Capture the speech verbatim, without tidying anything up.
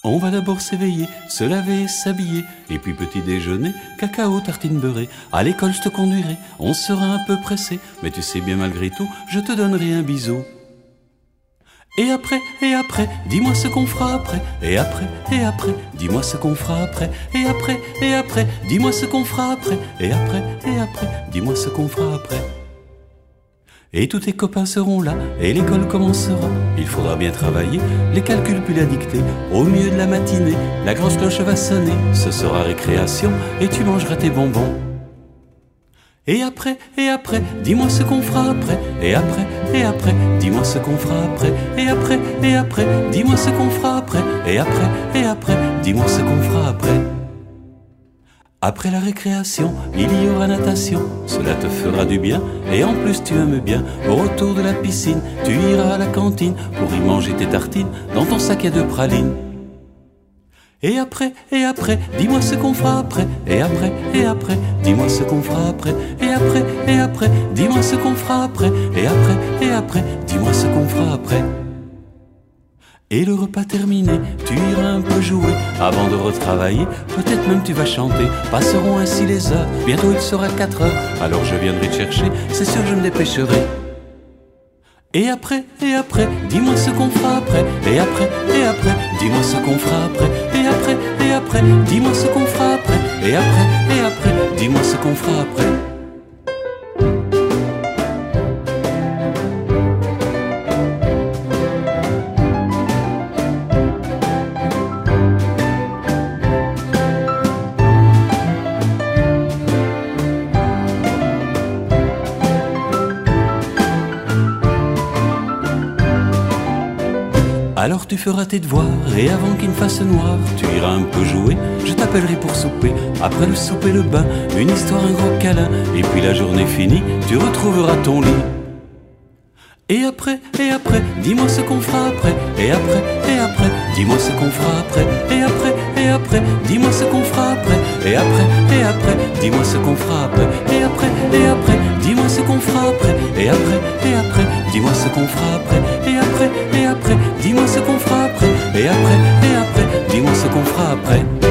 On va d'abord s'éveiller, se laver, s'habiller, et puis petit déjeuner, cacao, tartine beurrée. À l'école je te conduirai, on sera un peu pressé, mais tu sais bien malgré tout, je te donnerai un bisou. Et après, et après, dis-moi ce qu'on fera après. Et après, et après, dis-moi ce qu'on fera après. Et après, et après, dis-moi ce qu'on fera après. Et après, et après, dis-moi ce qu'on fera après. Et tous tes copains seront là, et l'école commencera. Il faudra bien travailler, les calculs puis la dictée. Au milieu de la matinée, la grosse cloche va sonner. Ce sera récréation, et tu mangeras tes bonbons. Et après, et après, dis-moi ce qu'on fera après. Et après, et après, dis-moi ce qu'on fera après. Et après, et après, dis-moi ce qu'on fera après. Et après, et après, dis-moi ce qu'on fera après. Après la récréation, il y aura natation. Cela te fera du bien, et en plus tu aimes bien. Au retour de la piscine, tu iras à la cantine pour y manger tes tartines dans ton sac à deux pralines. Et après, et après, dis-moi ce qu'on fera après. Et après, et après, dis-moi ce qu'on fera après. Et après, et après, dis-moi ce qu'on fera après. Et après, et après, dis-moi ce qu'on fera après. Et le repas terminé, tu iras un peu jouer avant de retravailler, peut-être même tu vas chanter. Passeront ainsi les heures, bientôt il sera quatre heures. Alors je viendrai te chercher, c'est sûr que je me dépêcherai. Et après, et après, dis-moi ce qu'on fera après. Et après, et après, dis-moi ce qu'on fera après. Et après, et après, dis-moi ce qu'on fera après. Et après, et après, dis-moi ce qu'on fera après. Alors tu feras tes devoirs, et avant qu'il ne fasse noir, tu iras un peu jouer, je t'appellerai pour souper. Après le souper, le bain, une histoire, un gros câlin, et puis la journée finie, tu retrouveras ton lit. Et après, et après, dis-moi ce qu'on fera après. Et après, et après, dis-moi ce qu'on fera après. Et après, et après, dis-moi ce qu'on fera après. Et après, et après, dis-moi ce qu'on fera après. Et après, et après, dis-moi ce qu'on fera après. Et après, et après, dis-moi ce qu'on fera après. Et après, et après, dis-moi ce qu'on fera après. Et après, et après, dis-moi ce qu'on fera après.